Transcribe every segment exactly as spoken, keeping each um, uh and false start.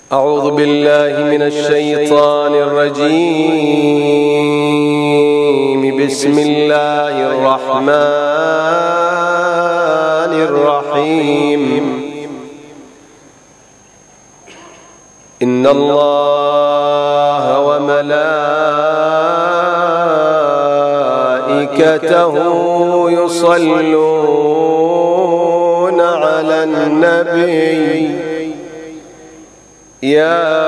أعوذ بالله من الشيطان الرجيم. بسم الله الرحمن الرحيم. إن الله وملائكته يصلون على النبي يا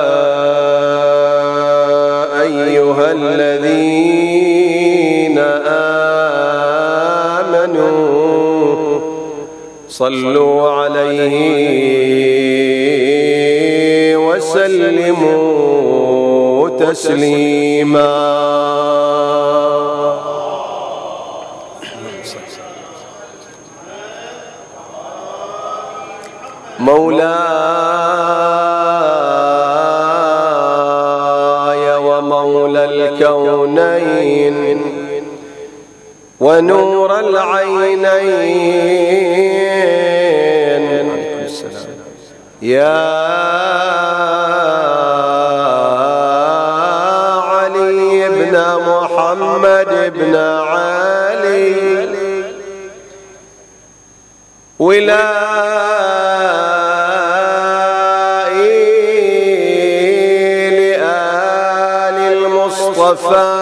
أيها الذين آمنوا صلوا عليه وسلموا تسليما. مولاي ومولى الكونين ونور العينين يا علي بن محمد بن علي ولائي لآل المصطفى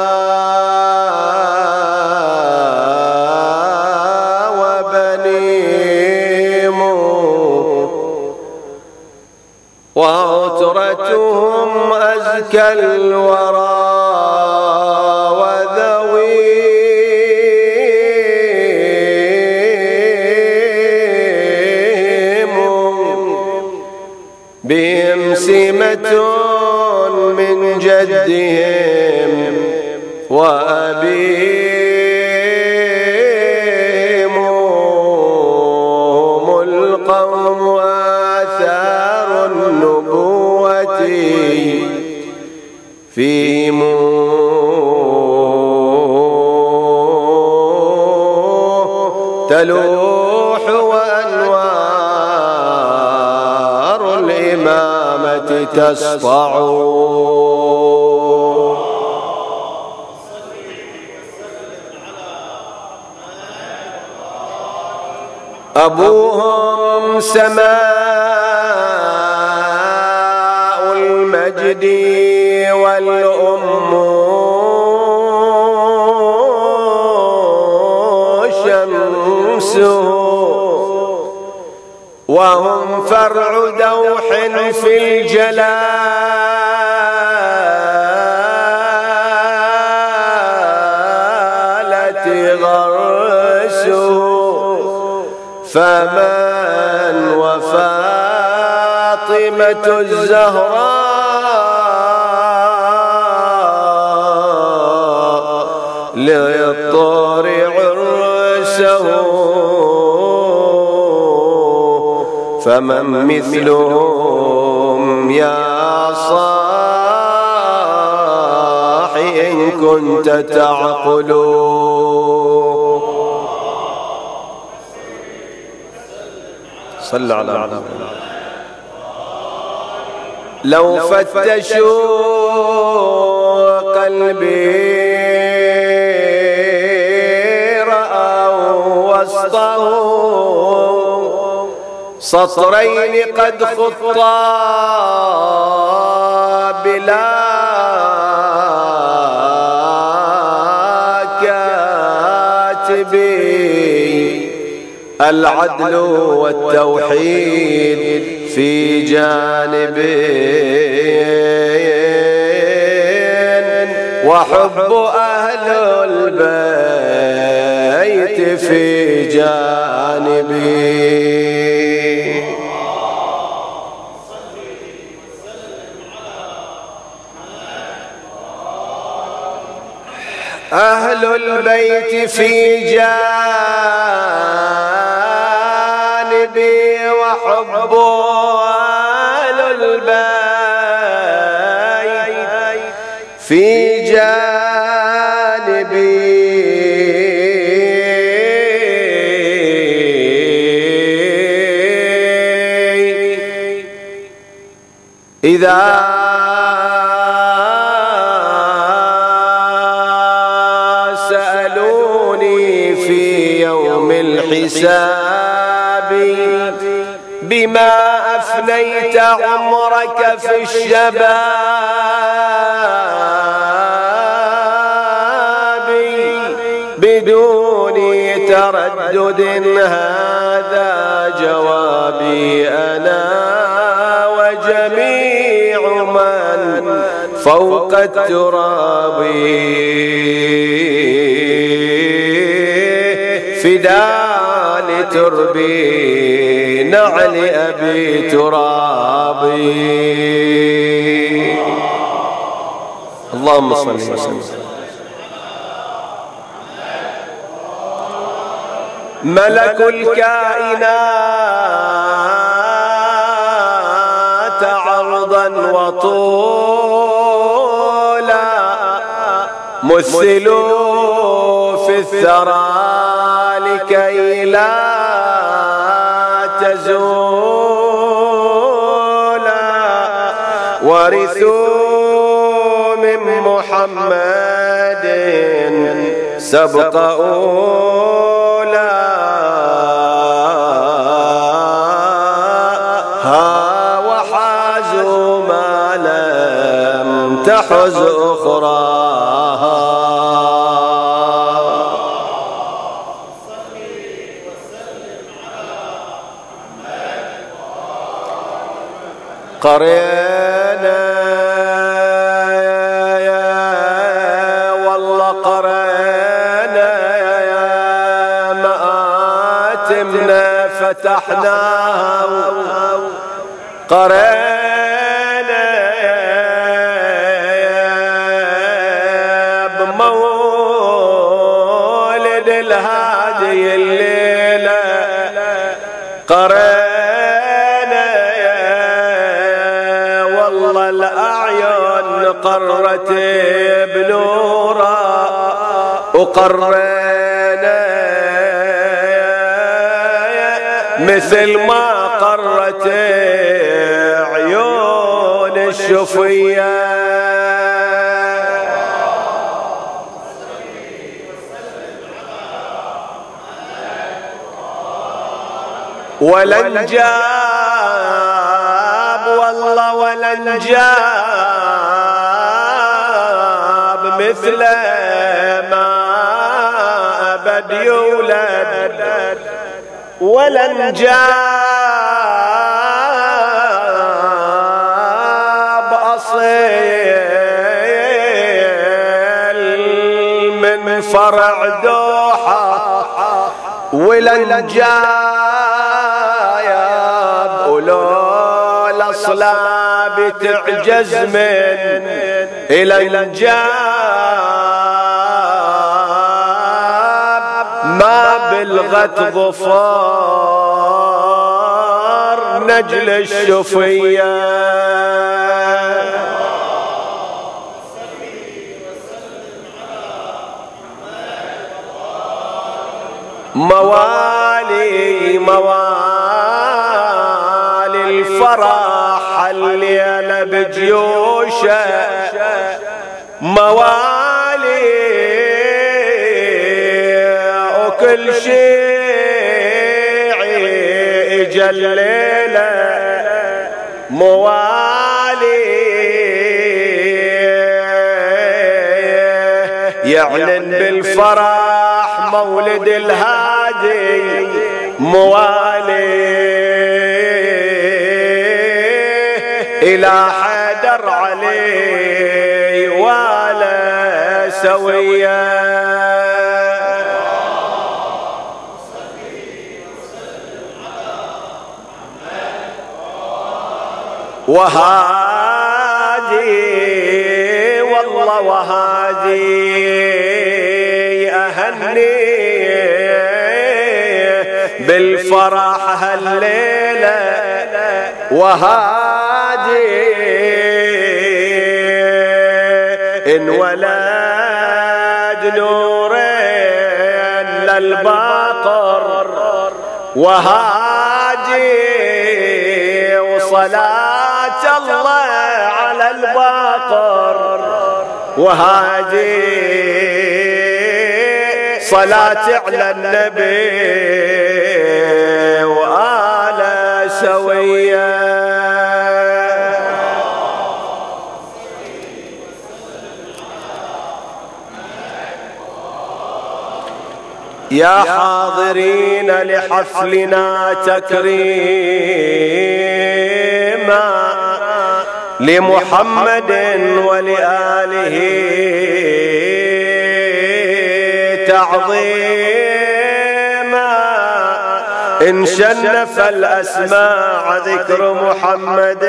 وعترتهم أزكى الورى وذويهم بهم سمة من جدهم وأبيهم القوم آثار النبوة فيهم تلوح وأنوار الإمامة تسطع. أبوهم سماء المجد والأم شمسه وهم فرع دوح في الجلالة غرسه فمن وفاطمة الزهراء للطور عرسه فمن مثلهم يا صاحي إن كنت تعقل. صل على محمد. لو فتشوا قلبي رأوا وسطه سطرين قد خطا بلا كاتبي العدل والتوحيد في جانبين وحب أهل البيت في جانبي. أهل البيت في جانبي وحب أهل البيت في جانبي إذا سألوني في يوم الحساب بما أفنيت عمرك في الشباب بدون تردد هذا جوابي أنا وجميع من فوق التراب فداء لتربي نعل أبي ترابي. اللهم صل وسلم. ملك الكائنات عرضا وطولا مثلوا في الثرى لكي لا تزولا ورثوا من محمد سبق أولى ها وحازوا ما لم تحز أخراها. قرينا والله قرينا مآتمنا فتحناها قرينا بمولد الهادي الليلة قرينا الأعين قرت بنورا وقرينا مثل ما قرت عيون الشفية ولن جاب والله ولن جاب مثل ما أبد يولد ولن جاب أصيل من فرع دوحة ولن جاب أولو الأصلاب تعجز من إلى الجاب ما بلغت ظفار نجل الشفية موالي موالي الفرح الليلة بجيوشه موالي وكل شيء اجا الليلة موالي يعلن بالفرح مولد الهادي موالي إلى حيدر علي ولا سوية وهادي والله وهادي أهني بالفرح هالليلة وهادي إن ولد نورين للباقر وهادي وصلاة الله الباقر وهاجي صلاة على النبي وآله سوية. يا حاضرين لحفلنا تكريما لمحمد ولآله تعظيما، إن شنف الأسماع ذكر محمد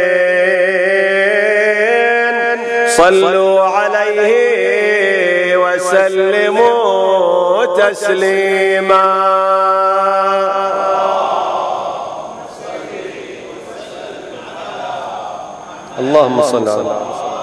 صلوا عليه وسلموا تسليما. اللهم صل على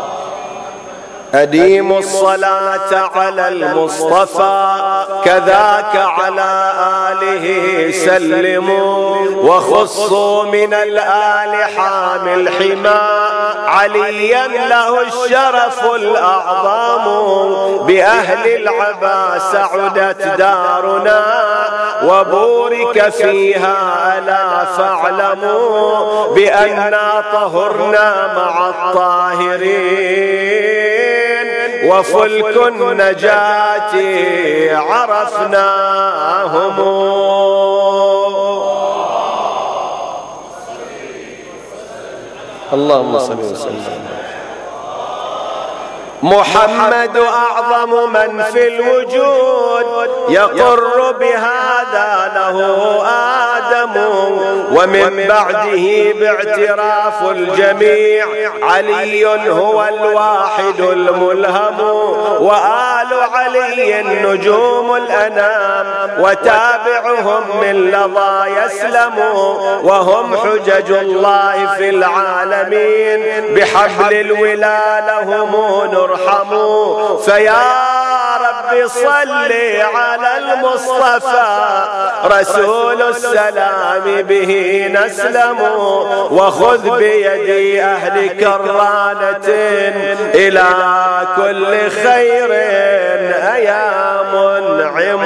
أديموا الصلاة على المصطفى كذاك على آله سلموا، وخصوا من الآل حامي الحمى عليا له الشرف الأعظم، بأهل العبا سعدت دارنا وبورك فيها ألا فاعلموا بأننا طهرنا مع الطاهرين وفلك النجاة عرفناهم. اللهم صل وسلم. محمد أعظم من في الوجود يقر بهذا له آدم، ومن بعده باعتراف الجميع علي هو الواحد الملهم، وآل علي نجوم الأنام وتابعهم من لظى يسلم، وهم حجج الله في العالمين بحبل الولا لهم نرحموا. فيا رب صل على المصطفى رسول السلام به نسلم، وخذ بيدي أهل كرانة إلى كل خير أيا منعم.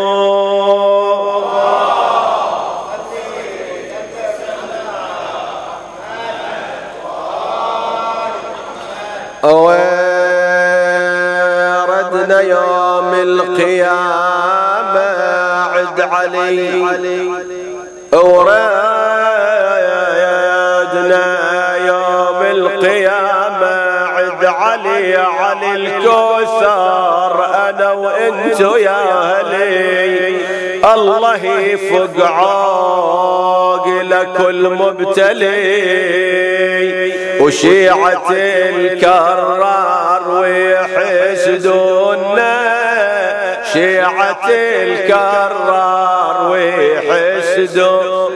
وردنا يوم القيامة عد علي، وردنا يوم القيامة عد علي علي الكوثر أنا وإنت يا أهلي. الله يفق عاقل كل مبتلي وشيعة الكرار ويحسدونا، شيعة الكرار ويحسدون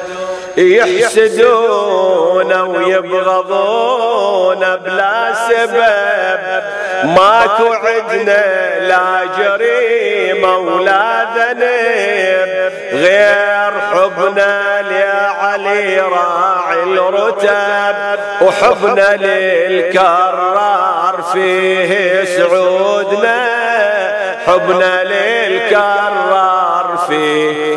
يحسدون ويبغضون بلا سبب، ماكو عدنا لا جريمة ولا ذنب غير حبنا لعلي راعي الرتب، وحبنا للكرار فيه سعودنا، حبنا للكرار فيه.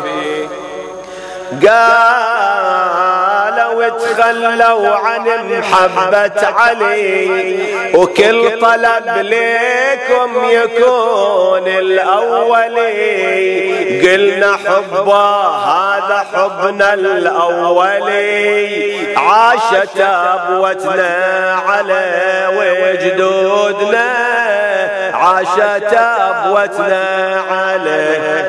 قالوا تخلوا عن محبة علي وكل طلب ليكم يكون الأولي، قلنا حبه هذا حبنا الأولي، عاشت أبوتنا على وجدودنا، عاشت أبوتنا على.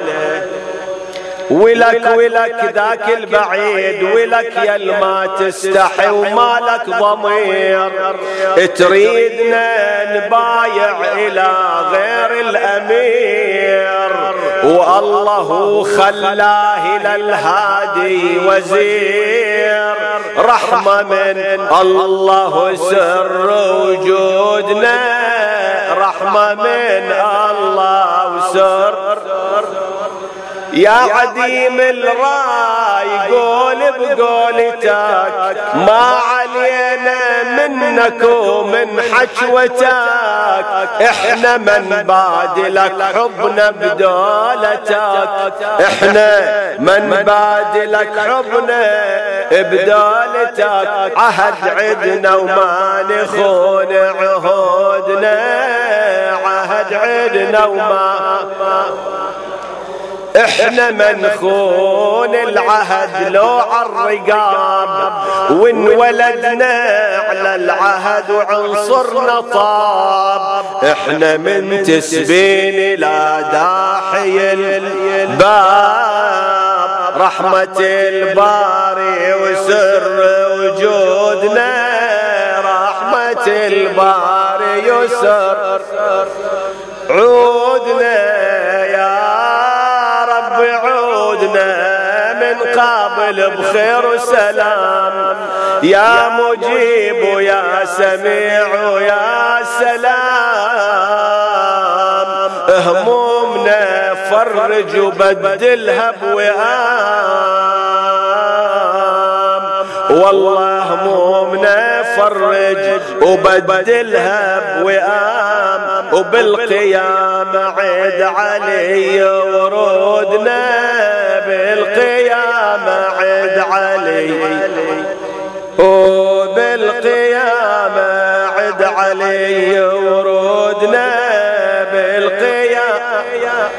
ولك ولك ذاك البعيد ولك يا الما تستحي ومالك ضمير، تريدنا نبايع إلى غير الأمير، والله خلاه للهادي وزير، رحمة من الله سر وجودنا، رحمة من الله وسر. يا عديم الراي قول بقولتك ما علينا منك ومن حشوتك، احنا من بادلك حبنا بدولتك، احنا من بادلك حبنا بدولتك، عهد عدنا وما نخون عهودنا، عهد عدنا وما احنا منخون العهد لو عالرقاب، وان ولدنا على العهد وعنصرنا طاب، احنا منتسبين الى داحي الباب، رحمة الباري وسر وجودنا، رحمة الباري وسر عودنا من قابل بخير وسلام، يا مجيب ويا سميع ويا سلام، همومنا فرج وبدلها بوئام، والله همومنا فرج وبدلها بوئام، وبالقيامة عيد علي ورودنا، بالقيامة عد علي وبالقيامة عد علي ورودنا، بالقيامة.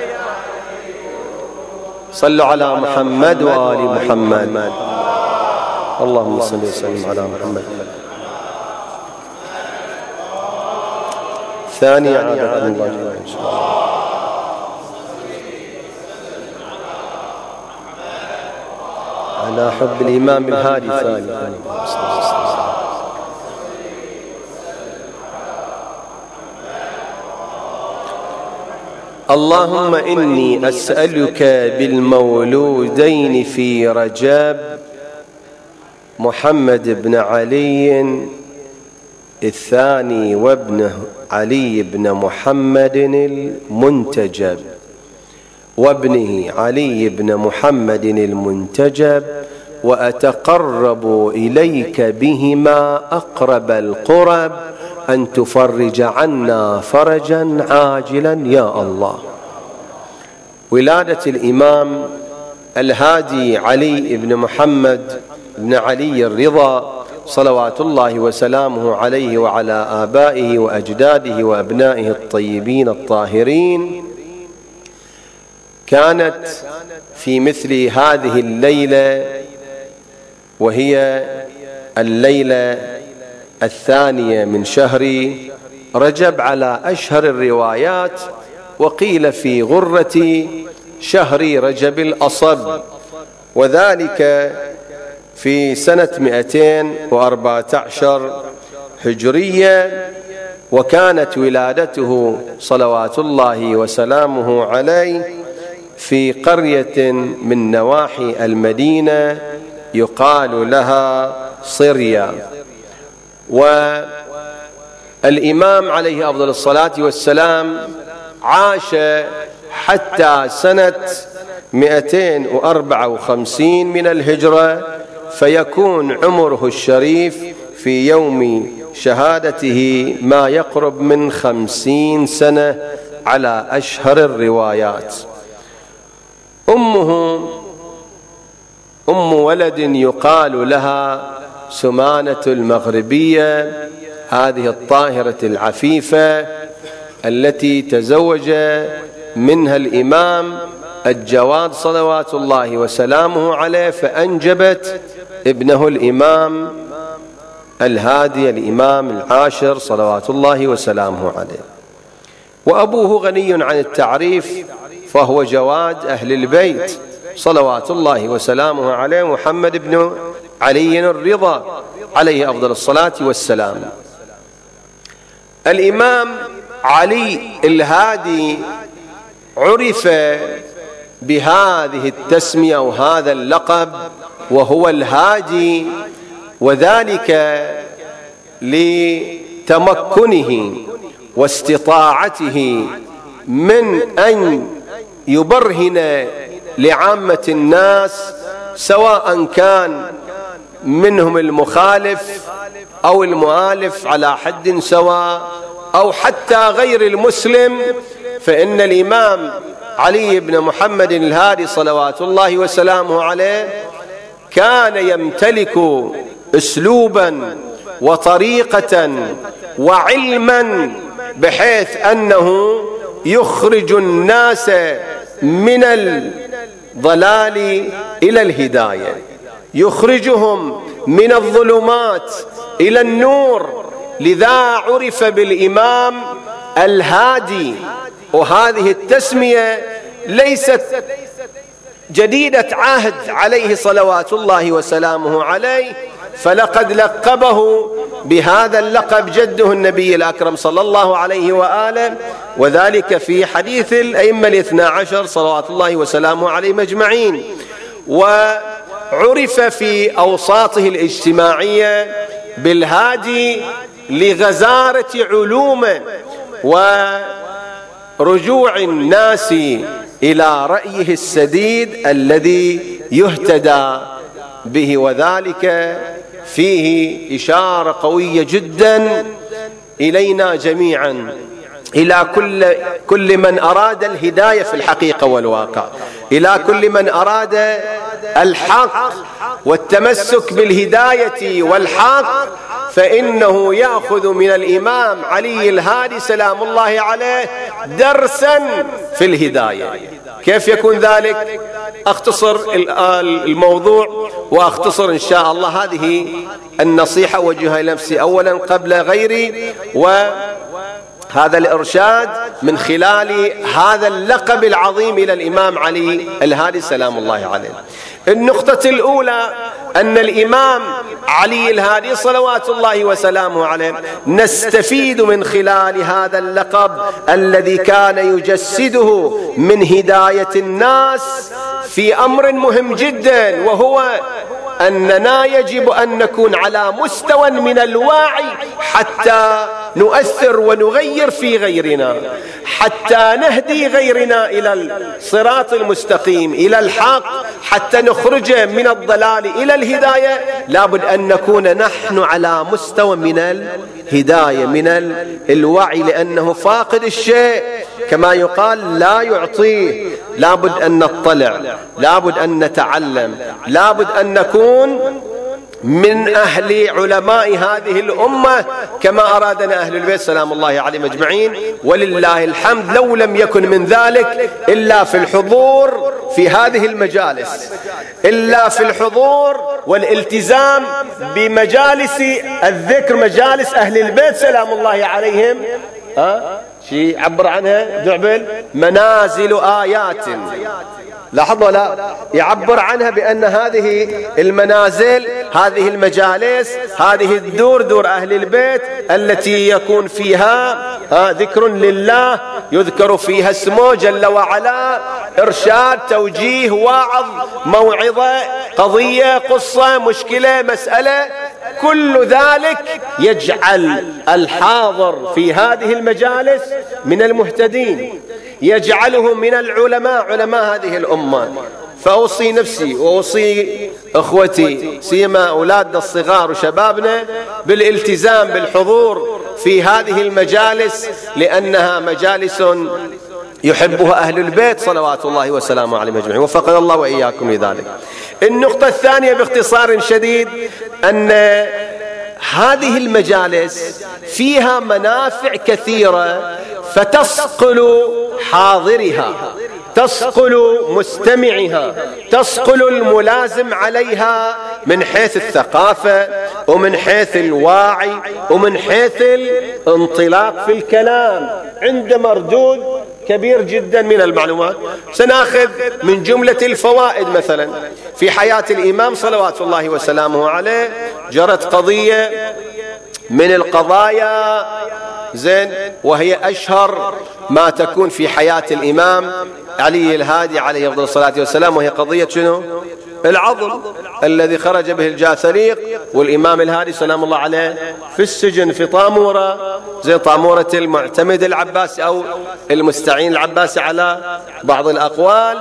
صلوا على محمد وآل محمد. اللهم صل وسلم على محمد. ثانية عادة الله إن شاء الله. على حب الإمام الهادي ثاني. اللهم إني أسألك بالمولودين في رجب محمد بن علي الثاني وابنه علي بن محمد المنتجب وابنه علي بن محمد المنتجب، وأتقرب إليك بهما أقرب القرب، أن تفرج عنا فرجا عاجلا يا الله. ولادة الإمام الهادي علي بن محمد بن علي الرضا صلوات الله وسلامه عليه وعلى آبائه وأجداده وأبنائه الطيبين الطاهرين كانت في مثل هذه الليلة، وهي الليلة الثانية من شهر رجب على أشهر الروايات، وقيل في غرة شهر رجب الأصب، وذلك في سنة مئتين وأربعة عشر هجرية، وكانت ولادته صلوات الله وسلامه عليه في قرية من نواحي المدينة يقال لها صريا. والإمام عليه أفضل الصلاة والسلام عاش حتى سنة مئتين وأربعة وخمسين من الهجرة، فيكون عمره الشريف في يوم شهادته ما يقرب من خمسين سنة على أشهر الروايات. أمه أم ولد يقال لها سمانة المغربية، هذه الطاهرة العفيفة التي تزوج منها الإمام الجواد صلوات الله وسلامه عليه، فأنجبت ابنه الإمام الهادي الإمام العاشر صلوات الله وسلامه عليه. وأبوه غني عن التعريف، فهو جواد أهل البيت صلوات الله وسلامه عليه محمد بن علي الرضا عليه أفضل الصلاة والسلام. الإمام علي الهادي عرف بهذه التسمية وهذا اللقب وهو الهادي، وذلك لتمكنه واستطاعته من أن يبرهن لعامة الناس، سواء كان منهم المخالف أو المؤالف على حد سواء أو حتى غير المسلم، فإن الإمام علي بن محمد الهادي صلوات الله وسلامه عليه كان يمتلك أسلوبا وطريقة وعلما بحيث أنه يخرج الناس من الضلال إلى الهداية، يخرجهم من الظلمات إلى النور. لذا عرف بالإمام الهادي، وهذه التسمية ليست جديدة عهد عليه صلوات الله وسلامه عليه، فلقد لقبه بهذا اللقب جده النبي الأكرم صلى الله عليه وآله، وذلك في حديث الأئمة الاثنى عشر صلوات الله وسلامه عليه مجمعين. وعرف في أوساطه الاجتماعية بالهادي لغزارة علومه ورجوع الناس إلى رأيه السديد الذي يهتدى به، وذلك فيه إشارة قوية جدا إلينا جميعا، إلى كل كل من أراد الهداية في الحقيقة والواقع، إلى كل من أراد الحق والتمسك بالهداية والحق، فإنه يأخذ من الإمام علي الهادي سلام الله عليه درسا في الهداية. كيف يكون ذلك؟ أختصر الموضوع وأختصر إن شاء الله هذه النصيحة وجهها لنفسي أولا قبل غيري، وهذا الإرشاد من خلال هذا اللقب العظيم إلى الإمام علي الهادي سلام الله عليه. النقطة الأولى أن الإمام علي الهادي صلوات الله وسلامه عليه نستفيد من خلال هذا اللقب الذي كان يجسده من هداية الناس في أمر مهم جدا، وهو أننا يجب أن نكون على مستوى من الوعي حتى نؤثر ونغير في غيرنا، حتى نهدي غيرنا إلى الصراط المستقيم، إلى الحق، حتى نخرج من الضلال إلى الهداية. لابد أن نكون نحن على مستوى من الهداية، من الوعي، لأنه فاقد الشيء كما يقال لا يعطيه. لابد أن نطلع، لابد أن نتعلم، لابد أن نكون من أهل علماء هذه الأمة كما أرادنا أهل البيت سلام الله عليهم أجمعين، ولله الحمد. لو لم يكن من ذلك إلا في الحضور في هذه المجالس، إلا في الحضور والالتزام بمجالس الذكر، مجالس أهل البيت سلام الله عليهم. ها شيء عبر عنها دعبل منازل آيات، لاحظوا لا يعبر عنها بأن هذه المنازل، هذه المجالس، هذه الدور، دور أهل البيت التي يكون فيها ذكر لله، يذكر فيها اسمه جل وعلا، إرشاد، توجيه، واعظ، موعظة، قضية، قصة، مشكلة، مسألة، كل ذلك يجعل الحاضر في هذه المجالس من المهتدين، يجعلهم من العلماء، علماء هذه الأمة. فأوصي نفسي وأوصي أخوتي سيما أولادنا الصغار وشبابنا بالالتزام بالحضور في هذه المجالس، لأنها مجالس يحبها أهل البيت صلوات الله وسلامه عليهم أجمعين، وفقنا الله وإياكم لذلك. النقطة الثانية باختصار شديد أن هذه المجالس فيها منافع كثيرة، فتصقل حاضرها، تصقل مستمعها، تصقل الملازم عليها من حيث الثقافة ومن حيث الواعي ومن حيث الانطلاق في الكلام، عند مردود كبير جدا من المعلومات. سنأخذ من جملة الفوائد مثلا في حياة الإمام صلوات الله وسلامه عليه جرت قضية من القضايا زين، وهي أشهر ما تكون في حياة الإمام علي الهادي عليه أفضل الصلاة والسلام، وهي قضية شنو؟ العضل الذي خرج به الجاثريق والإمام الهادي سلام الله عليه في السجن في طامورة، زي طامورة المعتمد العباسي أو المستعين العباسي على بعض الأقوال.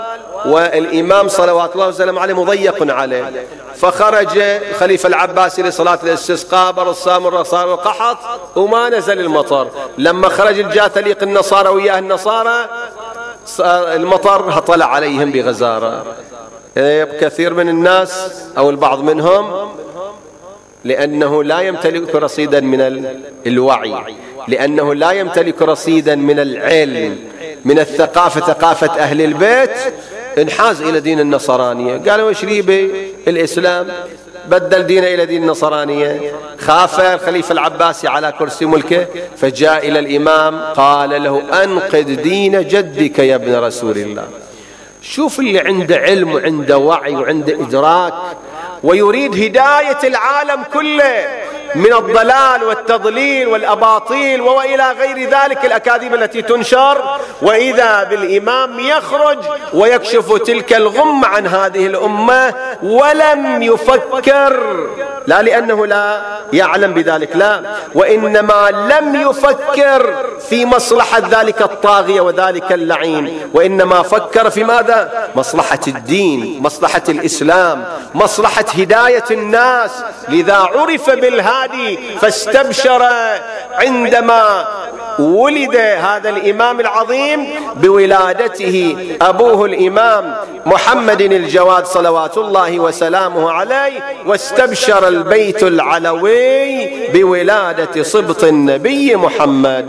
والإمام صلوات الله وسلامه عليه مضيق عليه، فخرج الخليفة العباسي لصلاة الاستسقاء، برصام صار القحط وما نزل المطر. لما خرج الجاثليق النصارى وياه النصارى المطر طلع عليهم بغزارة. كثير من الناس أو البعض منهم لأنه لا يمتلك رصيدا من الوعي، لأنه لا يمتلك رصيدا من العلم، من الثقافة، ثقافة أهل البيت، انحاز إلى دين النصرانية. قالوا ايش لي بالإسلام، بدل دينه إلى دين النصرانية. خاف الخليفة العباسي على كرسي ملكه، فجاء إلى الإمام قال له أنقذ دين جدك يا ابن رسول الله. شوف اللي عنده علم وعنده وعي وعنده إدراك ويريد هداية العالم كله من الضلال والتضليل والأباطيل وإلى غير ذلك الأكاذيب التي تنشر، وإذا بالإمام يخرج ويكشف تلك الغمة عن هذه الأمة ولم يفكر، لا لأنه لا يعلم بذلك، لا، وإنما لم يفكر في مصلحة ذلك الطاغية وذلك اللعين، وإنما فكر في ماذا؟ مصلحة الدين، مصلحة الإسلام، مصلحة هداية الناس. لذا عرف بالهادي فاستبشر عندما ولد هذا الإمام العظيم بولادته أبوه الإمام محمد الجواد صلوات الله وسلامه عليه، واستبشر البيت العلوي بولادة صبط النبي محمد.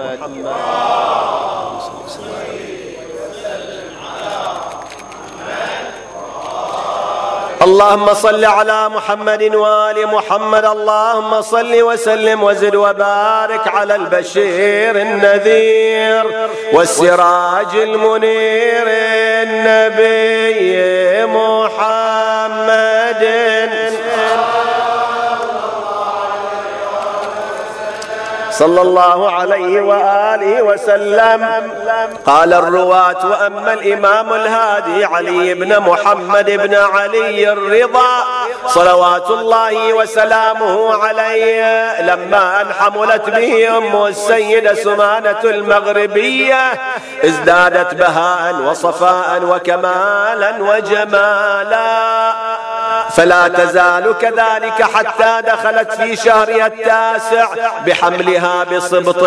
اللهم صل على محمد وآل محمد. اللهم صل وسلم وزد وبارك على البشير النذير والسراج المنير النبي محمد صلى الله عليه وآله وسلم. قال الرواة: وأما الإمام الهادي علي بن محمد بن علي الرضا صلوات الله وسلامه عليه، لما أن حملت به أمه السيدة سمانة المغربية ازدادت بهاء وصفاء وكمالا وجمالا، فلا تزال كذلك حتى دخلت في شهرها التاسع بحملها بصبط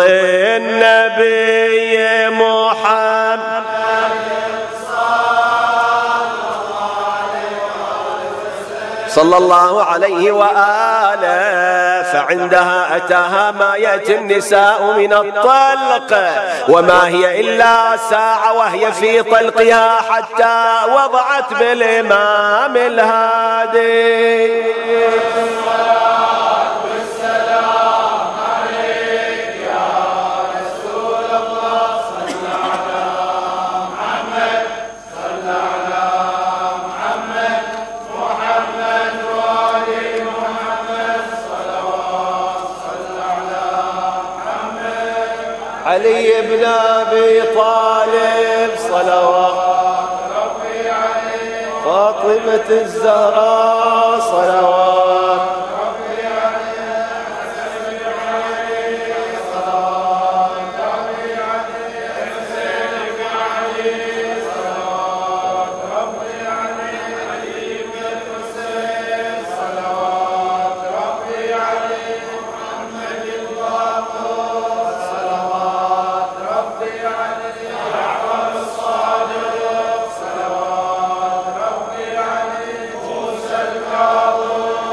النبي محمد صلى الله عليه وآله. فعندها أتاها ما يأتي النساء من الطلق، وما هي إلا ساعة وهي في طلقها حتى وضعت بالإمام الهادي. علي بن أبي طالب صلوات ربي عليه، فاطمة الزهراء صلوات ربي عليه، حسن علي صلوات ربي عليه، حسين بن علي صلوات ربي عليه، علي بن الحسين صلوات ربي عليه، محمد الباقر صلوات ربي عليه، موسى الكاظم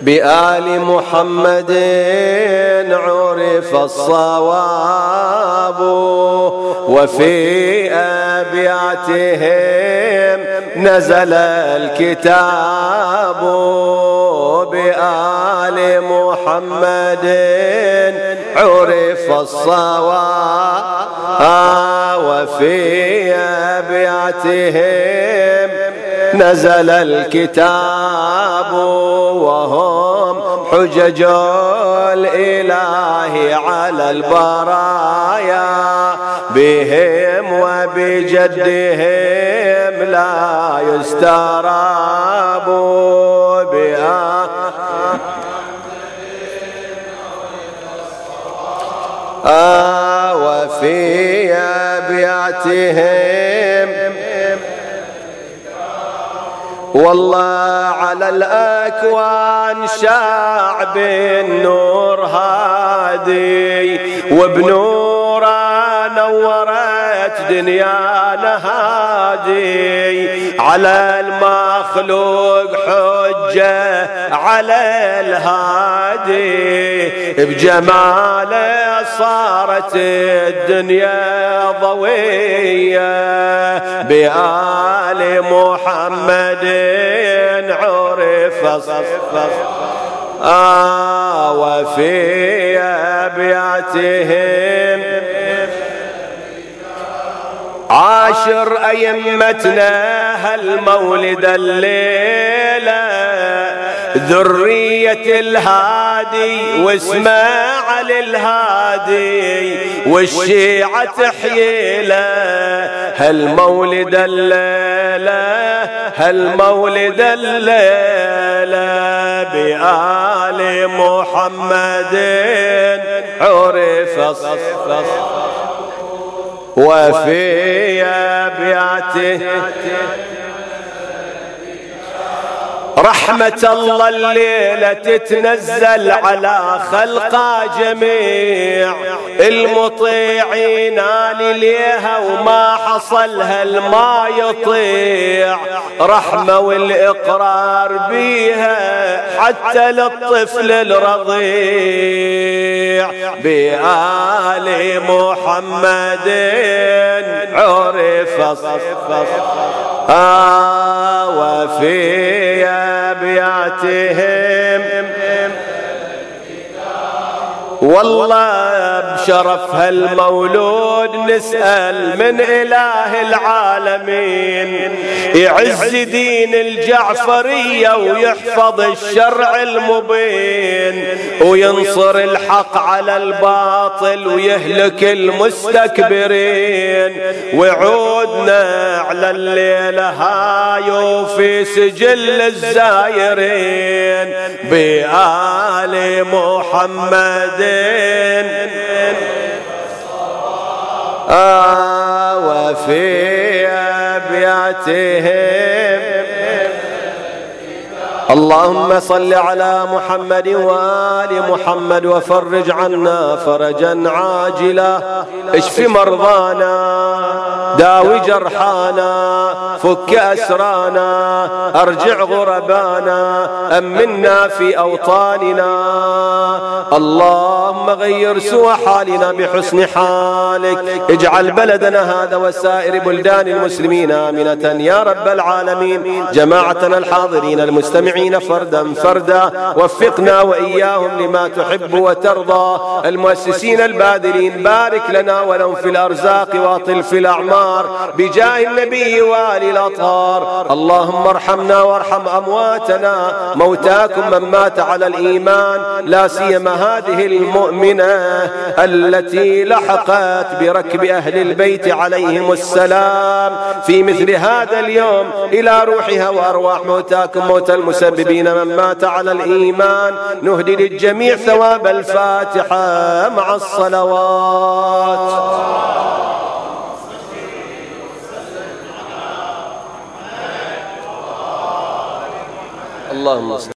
بآل محمد عرف الصواب وفي أبياتهم نزل الكتاب بآل محمد عرف الصواب وفي أبياتهم نزل الكتاب وهم حجج الإله على البرايا بهم وبجدهم لا يستراب بها آه وفي أبياتهم والله على الأكوان شاع بالنور هادي وبنوره نورت دنيانا هادي على المخلوق حجة على الهادي بجماله صارت الدنيا ضوية بآل محمد عرف آه وفي أبياتهم عاشر أئمتنا هالمولد الليلة ذرية الهادي واسماعيل الهادي والشيعة تحيي له هالمولد الليلة هالمولد الليلة بآل محمد عرف وفي أبياته رحمة الله الليلة تتنزل على خلقه جميع المطيعين لليها وما حصلها الما يطيع رحمة والإقرار بيها حتى للطفل الرضيع بآل محمد عرف آه وفي أبياتهم والله بشرف هالمولود نسأل من إله العالمين يعز دين الجعفرية ويحفظ الشرع المبين وينصر الحق على الباطل ويهلك المستكبرين وعودنا على الليلة هاي في سجل الزايرين بآل محمد آه وفي أبياتهم اللهم صل على محمد وآل محمد وفرج عنا فرجا عاجلا اشف مرضانا داوي جرحانا فك أسرانا أرجع غربانا أمنا في أوطاننا اللهم غير سوى حالنا بحسن حالك اجعل بلدنا هذا وسائر بلدان المسلمين آمنة يا رب العالمين جماعتنا الحاضرين المستمعين فردا فردا وفقنا وإياهم لما تحب وترضى المؤسسين الباذلين بارك لنا ولهم في الأرزاق واطل في الأعمار بجاه النبي وآل الأطهار اللهم ارحمنا وارحم أمواتنا موتاكم من مات على الإيمان لا سيما هذه المؤمنة التي لحقت بركب أهل البيت عليهم السلام في مثل هذا اليوم إلى روحها وأرواح موتاكم موت المسببين من مات على الإيمان نهدي للجميع ثواب الفاتحة مع الصلوات اللهم